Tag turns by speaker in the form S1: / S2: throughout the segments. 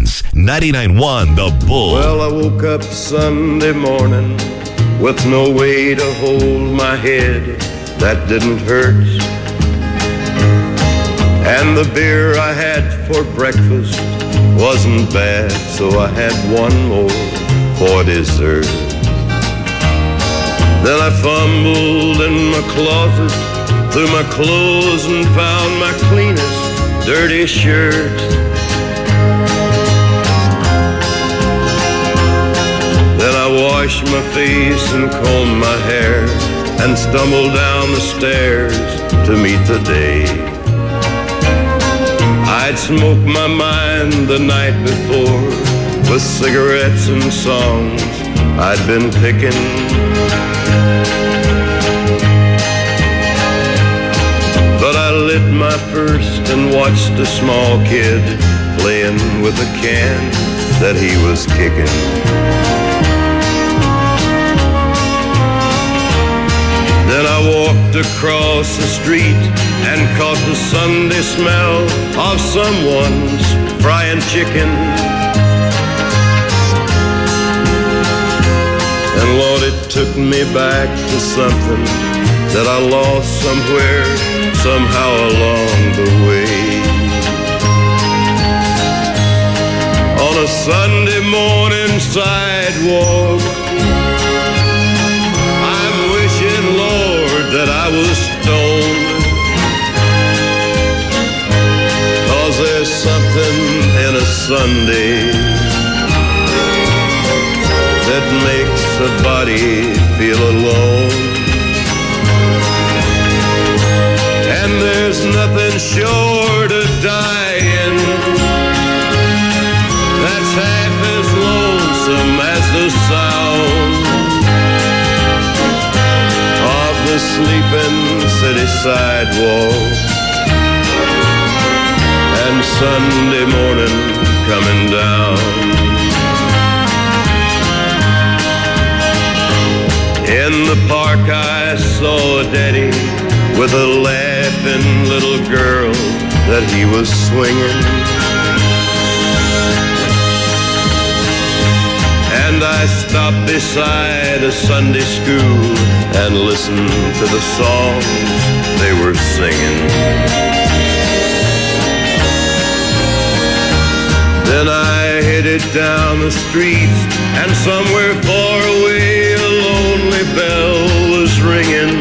S1: Legends, 99.1 The Bull.
S2: Well, I woke up Sunday morning with no way to hold my head that didn't hurt. And the beer I had for breakfast wasn't bad, so I had one more for dessert. Then I fumbled in my closet, through my clothes and found my cleanest dirty shirt. Then I washed my face and combed my hair and stumbled down the stairs to meet the day. I'd smoked my mind the night before with cigarettes and songs I'd been picking. But I lit my first and watched a small kid playing with a can that he was kicking. Then I walked across the street and caught the Sunday smell of someone's frying chicken. And Lord, it took me back to something that I lost somewhere, somehow along the way. On a Sunday morning sidewalk, I'm wishing, Lord, that I was stoned. 'Cause there's something in a Sunday that makes a body feel alone. And there's nothing short of dying that's half as lonesome as the sound of the sleeping city sidewalk and Sunday morning coming down. In the park I saw a daddy with a laughing little girl that he was swinging. And I stopped beside a Sunday school and listened to the songs they were singing. Then I headed down the street and somewhere far away a lonely bell was ringing.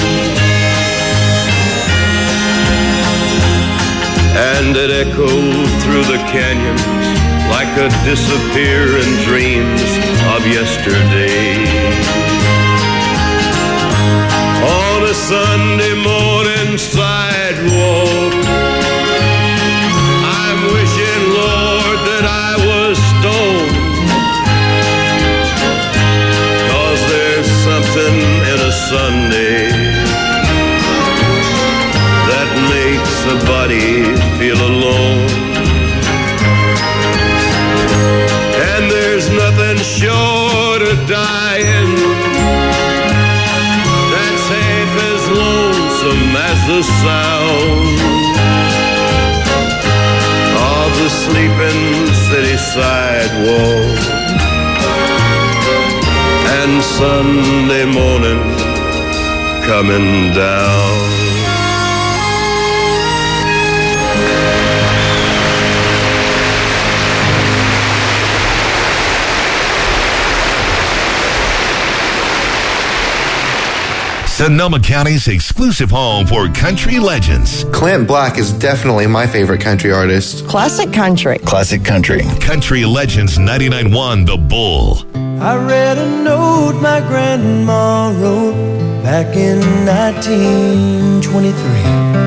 S2: And it echoed through the canyons like a disappearing dreams of yesterday. On a Sunday morning sidewalk, I'm wishing, Lord, that I was stoned. 'Cause there's something in a Sunday that makes a body feel alone. And there's nothing short of dying that's half as lonesome as the sound of the sleeping city sidewalk and Sunday morning coming down.
S1: Sonoma County's exclusive home for country legends.
S3: Clint Black is definitely my favorite country artist.
S4: Classic country.
S5: Classic country.
S1: Country Legends 99.1 The Bull.
S6: I read a note my grandma wrote back in 1923.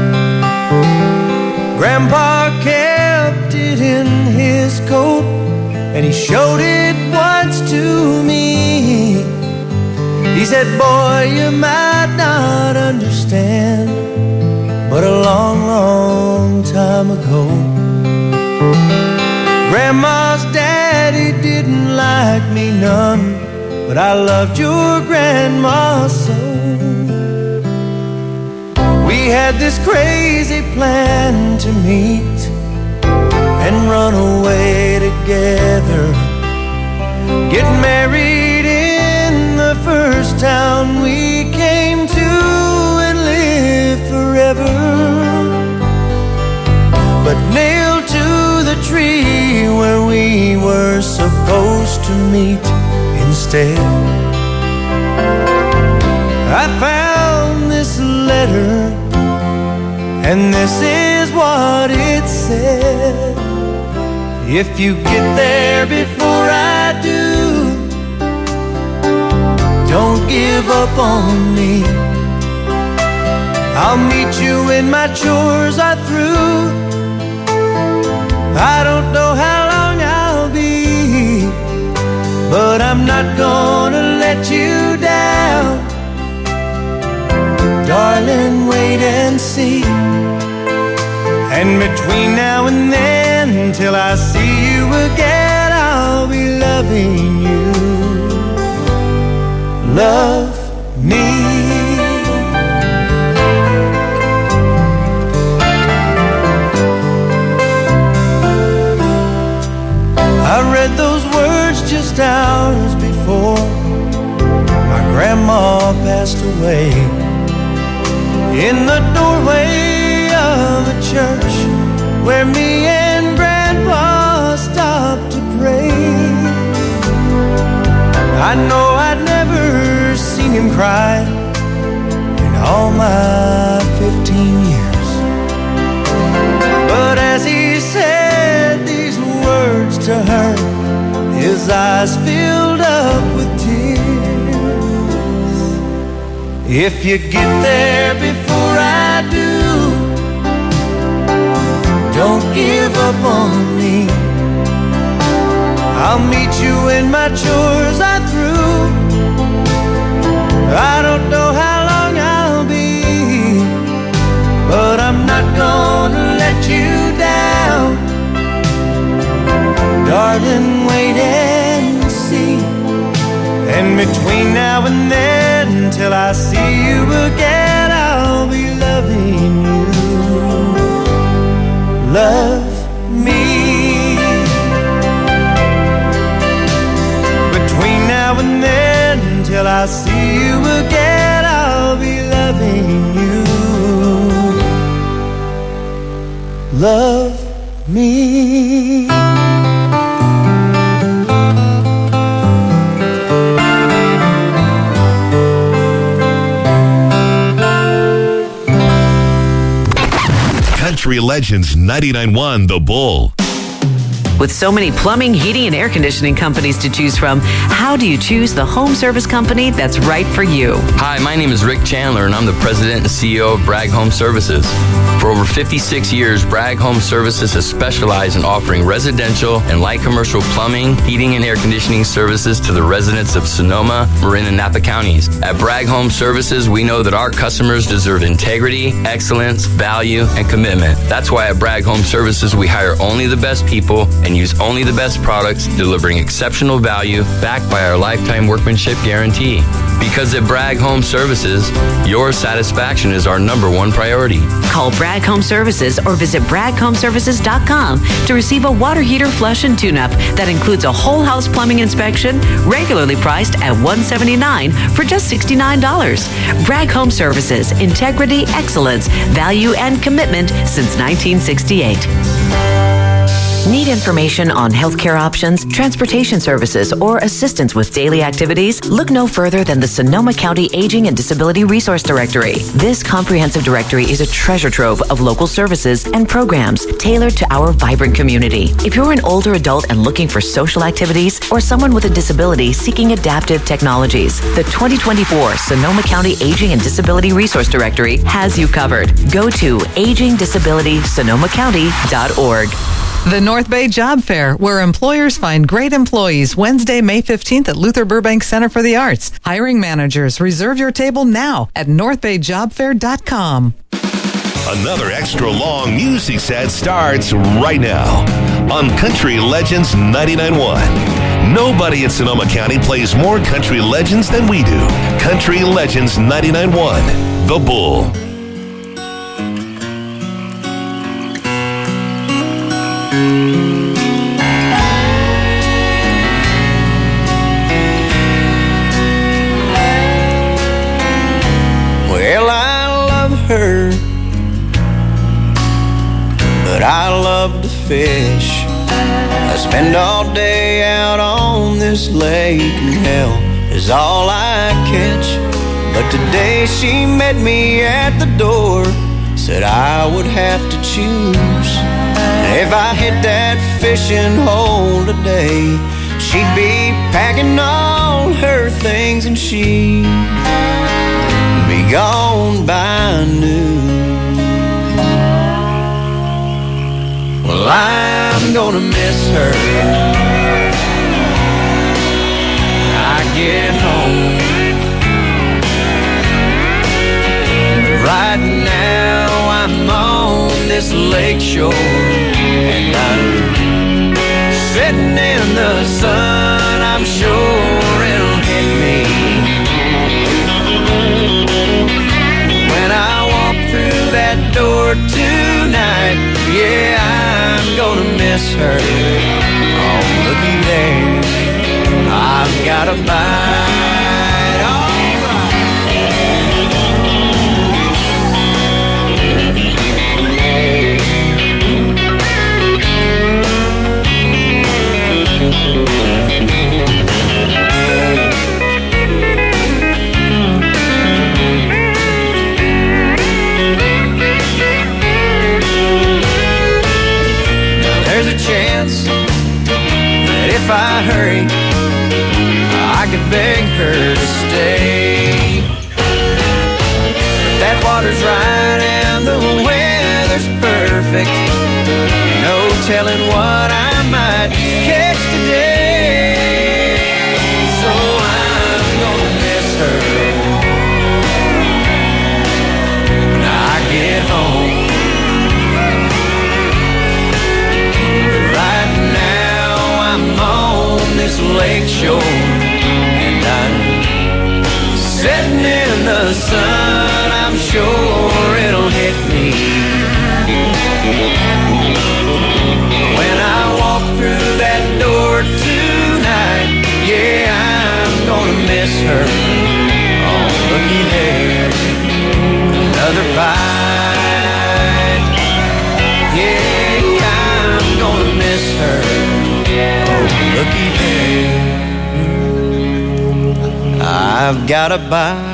S6: Grandpa kept it in his coat and he showed it once to me. He said, boy, you might not understand, but a long, long time ago, Grandma's daddy didn't like me none, but I loved your grandma so. We had this crazy plan to meet and run away together, get married in the first town we came to, and live forever. But nailed to the tree where we were supposed to meet instead, I found this letter, and this is what it said. If you get there before I do, don't give up on me. I'll meet you when my chores are through. I don't know how long I'll be, but I'm not gonna let you down. Darling, wait and see. And between now and then, till I see you again, I'll be loving you. Love me. I read those words just hours before my grandma passed away, in the doorway of a church where me and Grandpa stopped to pray. I know I'd never seen him cry in all my 15 years, but as he said these words to her, his eyes filled up with tears. If you get there before I do, don't give up on me. I'll meet you when my chores are through. I don't know how long I'll be, but I'm not gonna let you down. Darling, wait and see. And between now and then, till I see you again, I'll be loving you. Love me. Between now and then, till I see you again, I'll be loving you. Love me.
S1: Country Legends 99.1 The Bull.
S4: With so many plumbing, heating, and air conditioning companies to choose from, how do you choose the home service company that's right for you?
S5: Hi, my name is Rick Chandler, and I'm the president and CEO of Bragg Home Services. For over 56 years, Bragg Home Services has specialized in offering residential and light commercial plumbing, heating, and air conditioning services to the residents of Sonoma, Marin, and Napa counties. At Bragg Home Services, we know that our customers deserve integrity, excellence, value, and commitment. That's why at Bragg Home Services, we hire only the best people and use only the best products, delivering exceptional value backed by our lifetime workmanship guarantee. Because at Bragg Home Services, your satisfaction is our #1 priority.
S4: Call Bragg Home Services or visit BraggHomeservices.com to receive a water heater, flush, and tune-up that includes a whole house plumbing inspection, regularly priced at $179 for just $69. Bragg Home Services, integrity, excellence, value, and commitment since 1968. Need information on healthcare options, transportation services, or assistance with daily activities? Look no further than the Sonoma County Aging and Disability Resource Directory. This comprehensive directory is a treasure trove of local services and programs tailored to our vibrant community. If you're an older adult and looking for social activities, or someone with a disability seeking adaptive technologies, the 2024 Sonoma County Aging and Disability Resource Directory has you covered. Go to agingdisabilitysonomacounty.org.
S7: The North Bay Job Fair, where employers find great employees, Wednesday, May 15th at Luther Burbank Center for the Arts. Hiring managers, reserve your table now at northbayjobfair.com.
S1: Another extra long music set starts right now on Country Legends 99.1. Nobody in Sonoma County plays more country legends than we do. Country Legends 99.1, The Bull.
S6: fish. I spend all day out on this lake, and hell is all I catch. But today she met me at the door, said I would have to choose. And if I hit that fishing hole today, she'd be packing all her things and she'd be gone by noon. Well, I'm gonna miss her when I get home. Right now I'm on this lake shore, and I'm sitting in the sun. I'm sure it'll hit me when I walk through that door tonight. Yeah, I'm gonna miss her. Oh, looky there, I've got a bite. All if I hurry, I could beg her to stay. But that water's right and the weather's perfect. No telling what I might catch today. So I'm gonna miss her when I get home. This lake shore, and I'm sitting in the sun. I'm sure it'll hit me when I walk through that door tonight. Yeah, I'm gonna miss her. Oh, looky there, another bite. Yeah, I'm gonna miss her. Looky there, I've got a bite.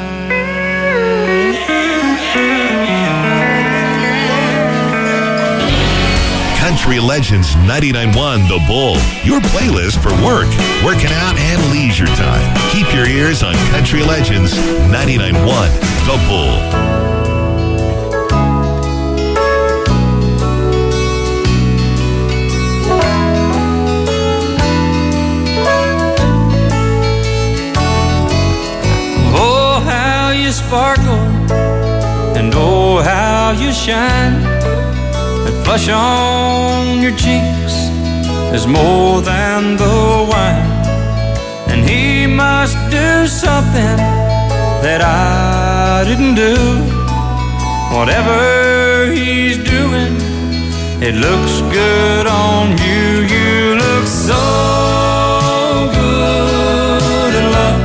S1: Country Legends 99.1 The Bull, your playlist for work, working out, and leisure time. Keep your ears on Country Legends 99.1 The Bull.
S8: Sparkle, and oh how you shine. That flush on your cheeks is more than the wine. And he must do something that I didn't do. Whatever he's doing, it looks good on you. You look so good in love.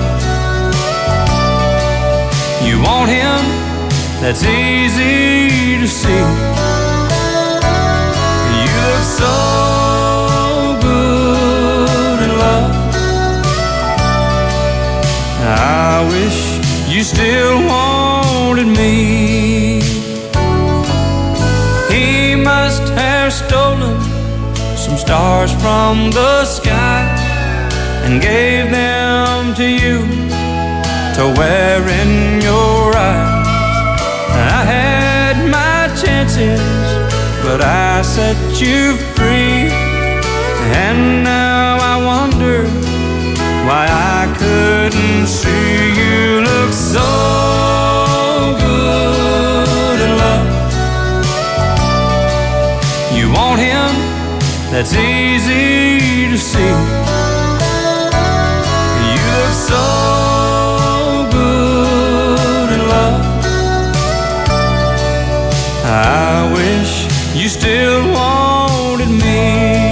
S8: You want him, that's easy to see. You look so good in love. I wish you still wanted me. He must have stolen some stars from the sky and gave them to you to wear in your eyes. I had my chances, but I set you free. And now I wonder why I couldn't see. You look so good in love. You want him, that's easy to see. You look so I wish you still wanted me.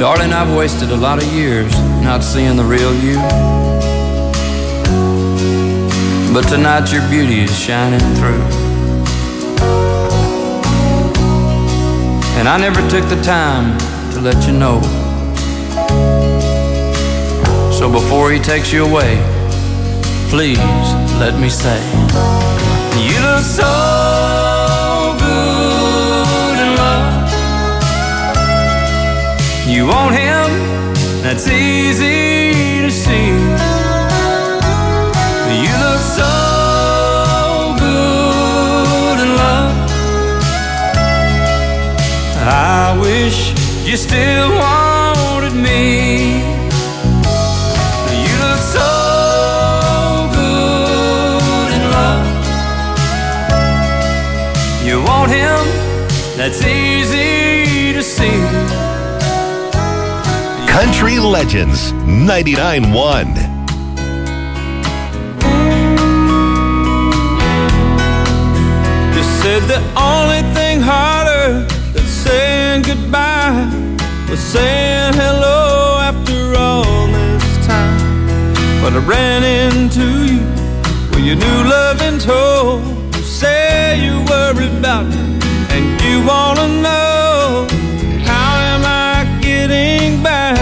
S8: Darling, I've wasted a lot of years not seeing the real you. But tonight your beauty is shining through. And I never took the time to let you know. So before he takes you away, please let me say, you look so good in love. You want him, that's easy to see. You look so good in love. I wish you still wanted me. You look so good in love. You want him, that's easy to see.
S1: Country Legends 99.1.
S8: Said the only thing harder than saying goodbye was saying hello after all this time. But I ran into you with your new love and told. You say you worried about me and you wanna know, how am I getting by?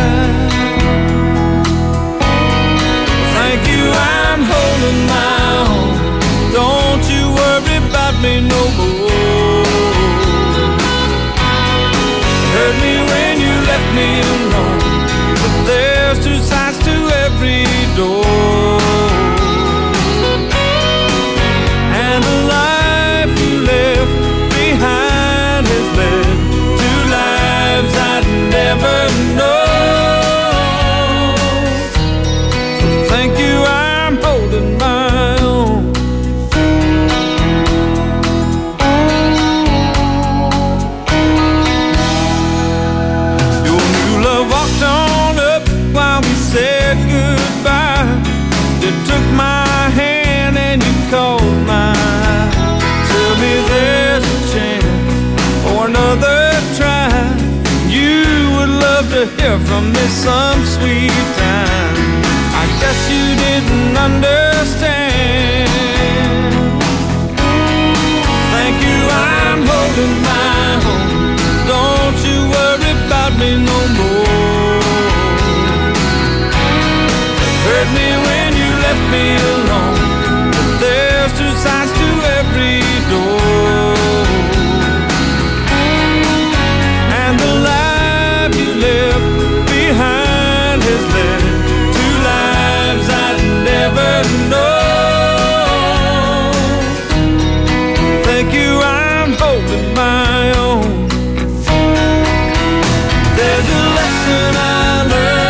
S8: Thank you, I'm holding my own. Don't you worry about me no more. Hurt me when you left me alone, but there's two sides to every door. And the life you left behind has led to lives I'd never know. So thank you, I'm holding my own. Said goodbye. You took my hand and you called mine. Tell me there's a chance for another try. You would love to hear from me some sweet time. I guess you didn't understand. Thank you, I'm holding my own. Don't you worry about me no more. Hurt me when you left me alone, but there's two sides to every door. And the life you left behind has led to lives I'd never know. Thank you, I'm holding my own. There's a lesson I learned.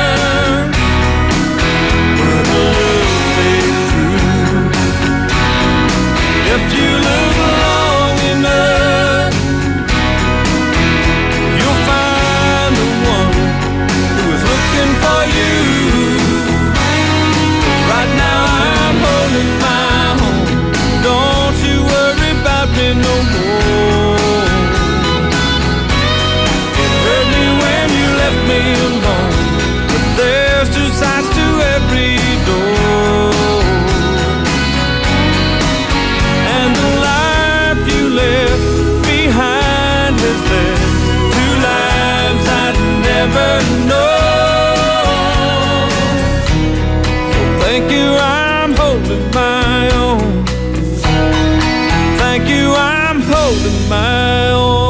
S8: If you look long enough, you'll find the one who is looking for you. Right now I'm holding my own. Don't you worry about me no more. It hurt me when you left me alone, but there's two sides to every door. Left behind has led to lives I'd never know. So thank you, I'm holding my own. Thank you, I'm holding my own.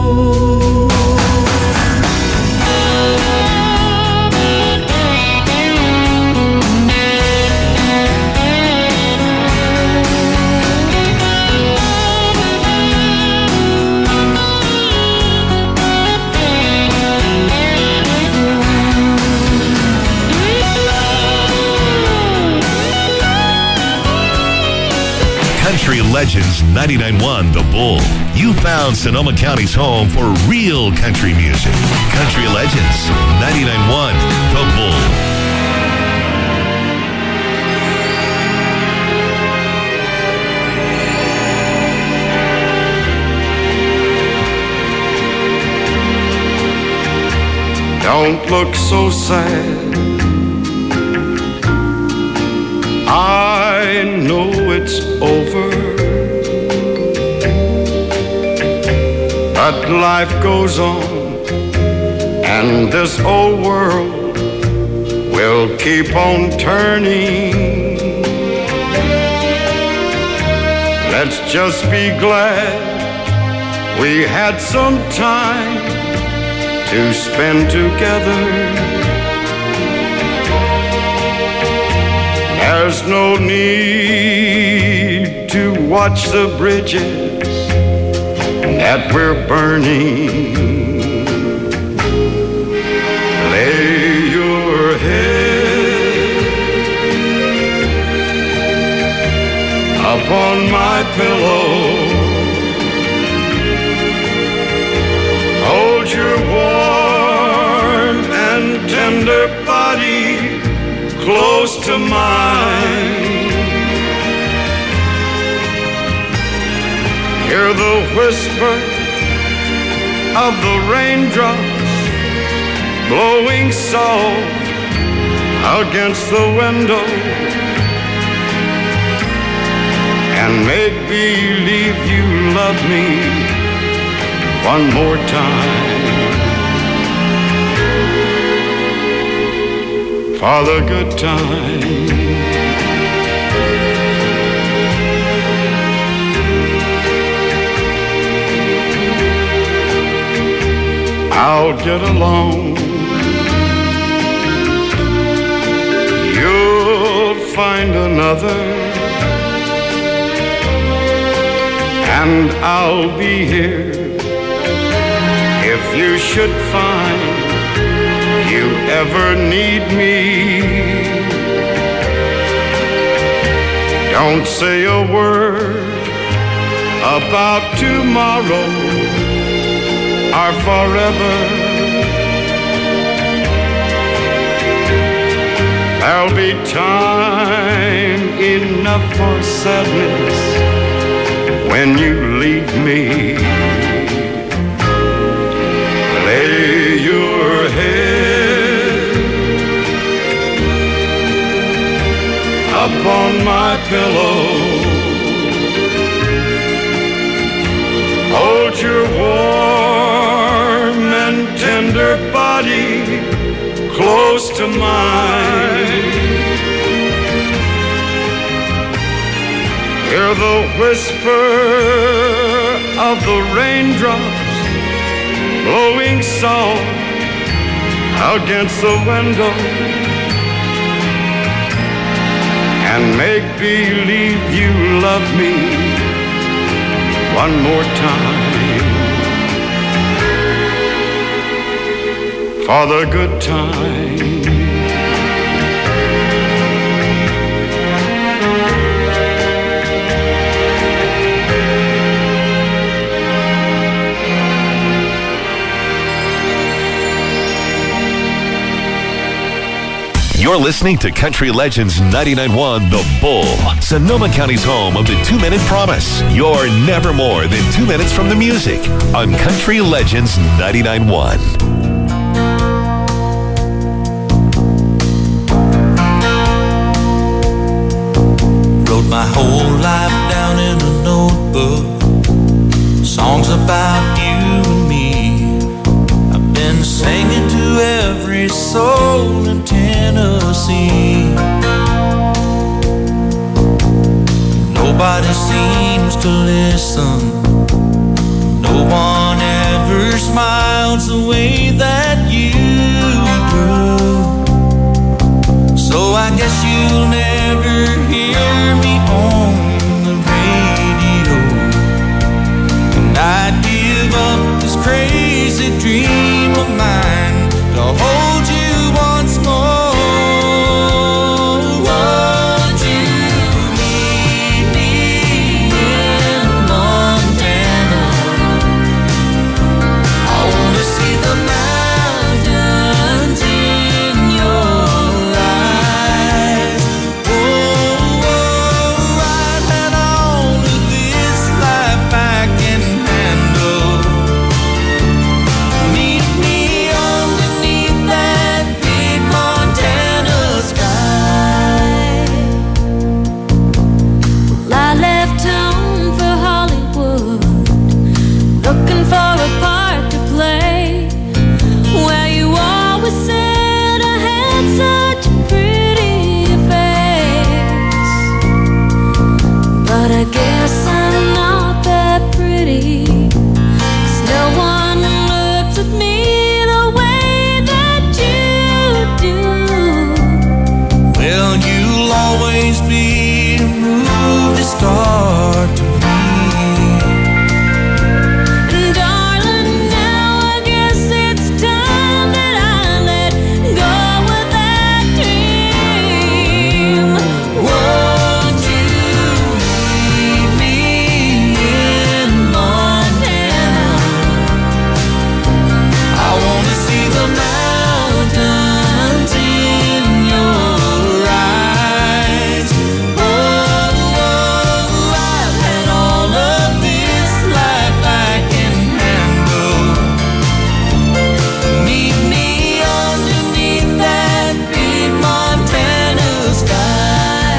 S1: Country Legends 99.1 The Bull. You found Sonoma County's home for real country music. Country Legends 99.1 The Bull.
S2: don't look so sad. I know it's over, but life goes on, and this old world will keep on turning. Let's just be glad we had some time to spend together. There's no need to watch the bridges that we're burning. Lay your head upon my pillow. Hold your warm and tender body close to mine. Hear the whisper of the raindrops blowing soft against the window, and make believe you love me one more time. For the good time. I'll get along. You'll find another, and I'll be here if you should find you ever need me. Don't say a word about tomorrow or forever. There'll be time enough for sadness when you leave me. Lay your head upon my pillow. Hold your warm and tender body close to mine. Hear the whisper of the raindrops blowing soft against the window, and make believe you love me one more time. For the good time.
S1: You're listening to Country Legends 99.1 The Bull, Sonoma County's home of the 2-Minute Promise. You're never more than 2 minutes from the music on Country Legends 99.1.
S6: Wrote my whole life down in a notebook, songs about you and me. I've been singing to every soul in Tennessee. Nobody seems to listen, no one ever smiles the way that you do. So I guess you'll never hear me on the radio, and I'd give up this crazy dream of mine to hold you once more. Would you meet me in Montana? I wanna see the mountains in your eyes. Oh, I've had all of this life I can handle. Meet me underneath that always be a move to start to be.
S9: And darling, now I guess it's time that I let go of that dream. Won't you meet me in Montana? I want to see the mountains in your eyes. Oh, I've had all of this life I can handle. Meet me underneath that big Montana sky.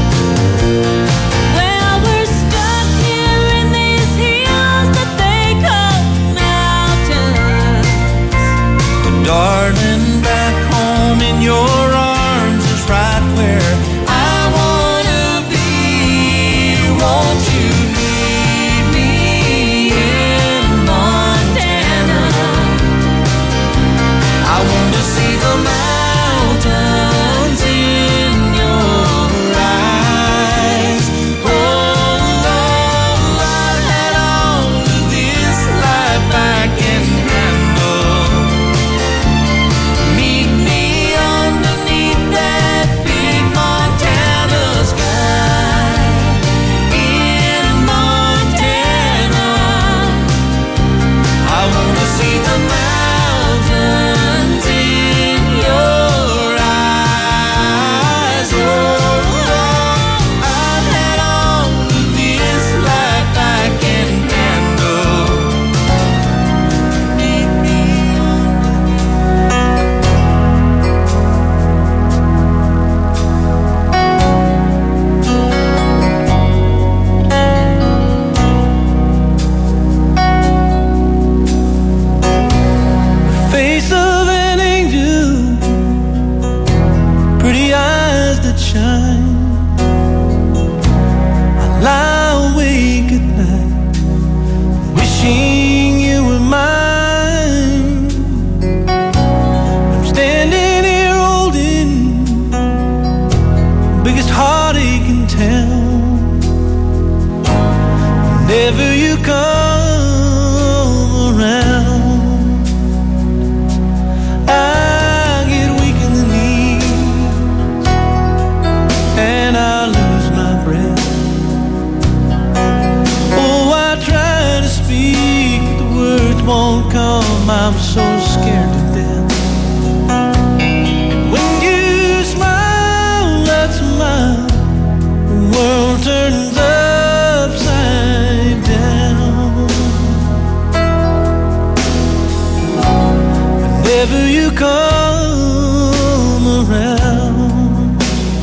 S9: Well, we're stuck here in these hills that they call mountains.
S6: But darling, back home in your arms is right where I wanna be. Won't you meet me in Montana? I want to see the mountains in your eyes. Oh, I've had all of this life I can handle. Meet me underneath that big Montana sky. In Montana, I want to see the mountains in your eyes. Oh, I've had all of this life I can handle. Meet me face of an angel, pretty eyes that shine. I lie awake at night, wishing you were mine. I'm standing here holding the biggest heartache in town. Whenever you come around, I get weak in the knees and I lose my breath. Oh, I try to speak, but the words won't come. I'm so scared to death. And when you smile, that smile, the world turns upside down. Whenever you come around,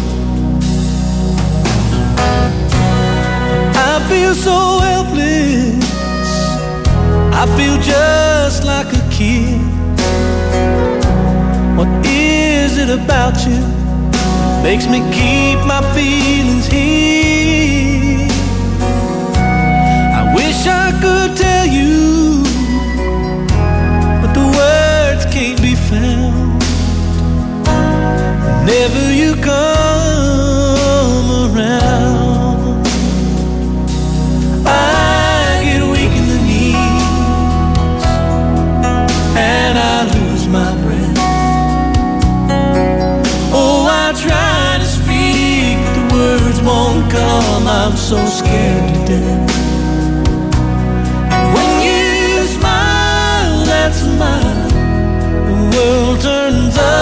S6: I feel so helpless. I feel just like a kid. What is it about you that makes me keep my feelings hid? I wish I could tell you, but the words can't be found. Whenever you come around, I get weak in the knees and I lose my breath. Oh, I try to speak, but the words won't come. I'm so scared to death. And when you smile, that smile, the world turns up.